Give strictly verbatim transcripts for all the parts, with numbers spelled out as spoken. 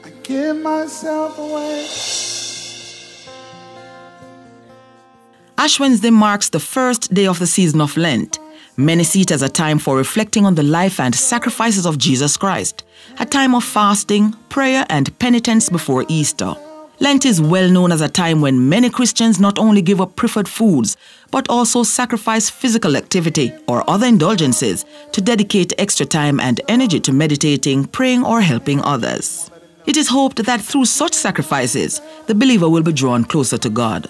I give myself away. Ash Wednesday marks the first day of the season of Lent. Many see it as a time for reflecting on the life and sacrifices of Jesus Christ, a time of fasting, prayer, and penitence before Easter. Lent is well known as a time when many Christians not only give up preferred foods, but also sacrifice physical activity or other indulgences to dedicate extra time and energy to meditating, praying, or helping others. It is hoped that through such sacrifices, the believer will be drawn closer to God.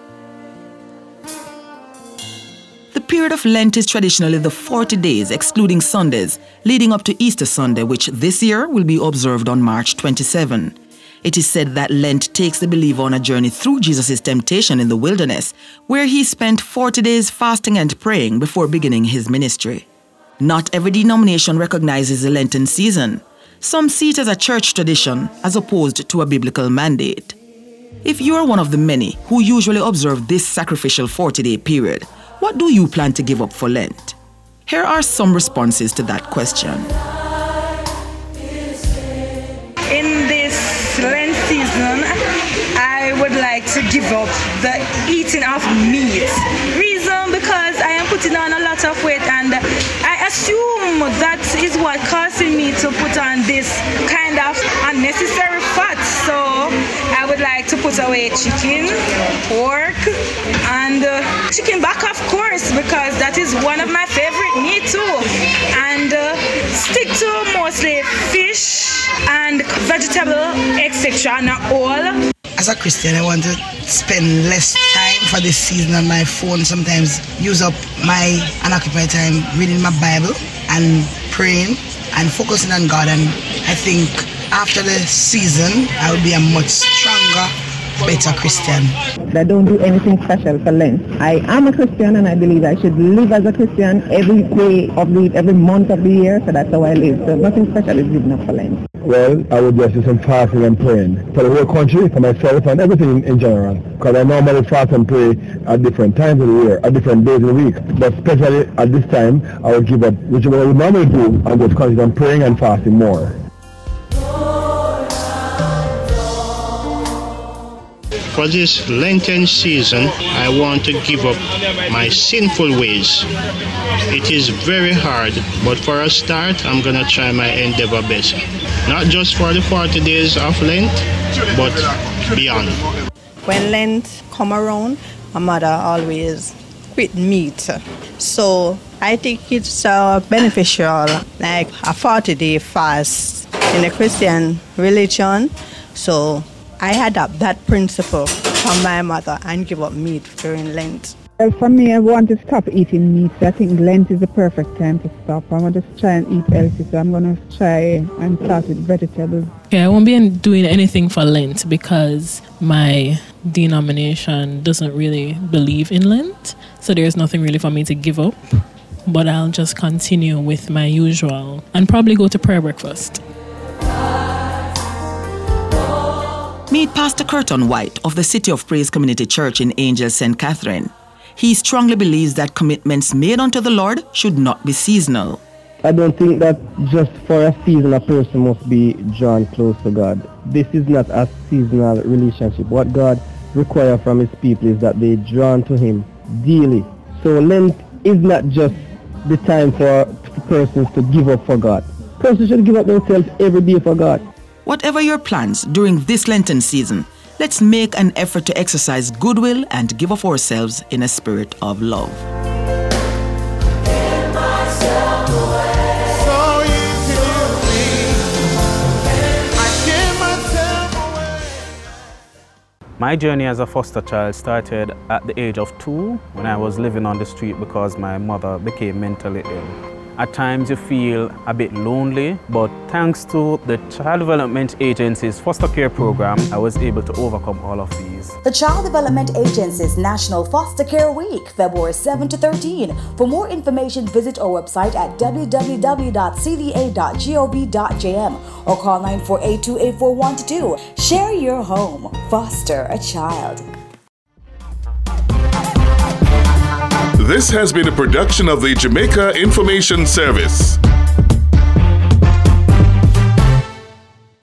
The period of Lent is traditionally the forty days, excluding Sundays, leading up to Easter Sunday, which this year will be observed on March twenty-seventh. It is said that Lent takes the believer on a journey through Jesus' temptation in the wilderness, where he spent forty days fasting and praying before beginning his ministry. Not every denomination recognizes the Lenten season. Some see it as a church tradition as opposed to a biblical mandate. If you are one of the many who usually observe this sacrificial forty-day period, what do you plan to give up for Lent? Here are some responses to that question. In this Lent season, I would like to give up the eating of meat. Reason, because I am putting on a lot of weight, and I assume that is what causing me to put on this kind of unnecessary fat. So I would like to put away chicken, pork, and uh, chicken back, of course, because that is one of my favorite meat too. And uh, stick to mostly fish and vegetable, et cetera, not all. As a Christian, I want to spend less time for this season on my phone. Sometimes use up my unoccupied time reading my Bible and praying and focusing on God. And I think after the season, I will be a much stronger, better Christian. I don't do anything special for Lent. I am a Christian, and I believe I should live as a Christian every day of the every month of the year. So that's how I live. So nothing special is given up for Lent. Well, I would just do some fasting and praying for the whole country, for myself, and everything in general. Because I normally fast and pray at different times of the year, at different days of the week. But especially at this time, I would give up, which is what I would normally do, and just concentrate on praying and fasting more. For this Lenten season, I want to give up my sinful ways. It is very hard, but for a start, I'm going to try my endeavor best. Not just for the forty days of Lent, but beyond. When Lent come around, my mother always quit meat. So I think it's uh, beneficial, like a forty-day fast in the Christian religion. So I adopt that principle from my mother and give up meat during Lent. Well, for me, I want to stop eating meat. So I think Lent is the perfect time to stop. I'm going to try and eat healthy, so I'm going to try and start with vegetables. Okay, I won't be doing anything for Lent because my denomination doesn't really believe in Lent. So there's nothing really for me to give up. But I'll just continue with my usual and probably go to prayer breakfast. Meet Pastor Curtin White of the City of Praise Community Church in Angel, Saint Catherine. He strongly believes that commitments made unto the Lord should not be seasonal. I don't think that just for a season a person must be drawn close to God. This is not a seasonal relationship. What God requires from his people is that they drawn to him daily. So Lent is not just the time for persons to give up for God. Persons should give up themselves every day for God. Whatever your plans during this Lenten season, let's make an effort to exercise goodwill and give of ourselves in a spirit of love. My journey as a foster child started at the age of two when I was living on the street because my mother became mentally ill. At times you feel a bit lonely, but thanks to the Child Development Agency's foster care program, I was able to overcome all of these. The Child Development Agency's National Foster Care Week, February seventh to thirteenth. For more information, visit our website at w w w dot c d a dot gov dot j m or call nine four eight two, eight four one two. Share your home. Foster a child. This has been a production of the Jamaica Information Service.